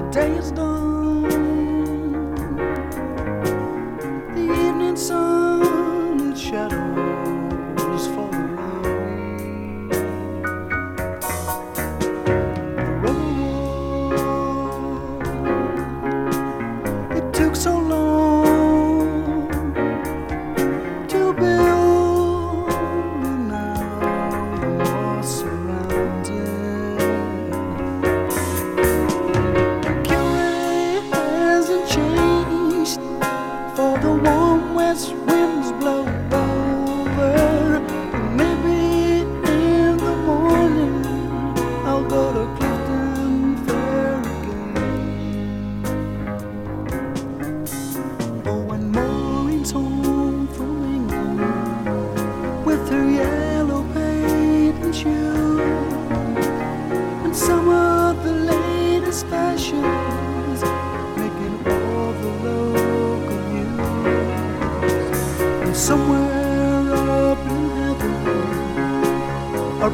day is done, the evening sun, its shadows fall away. The railroad, it took so long to build, and now you're surrounded. For the warm west winds blow over, and maybe in the morning I'll go to Clifton Fair again. Oh, when Maureen's home from England with her yellow paint and shoes, and some of the latest fashions making all the local news. And somewhere up in heaven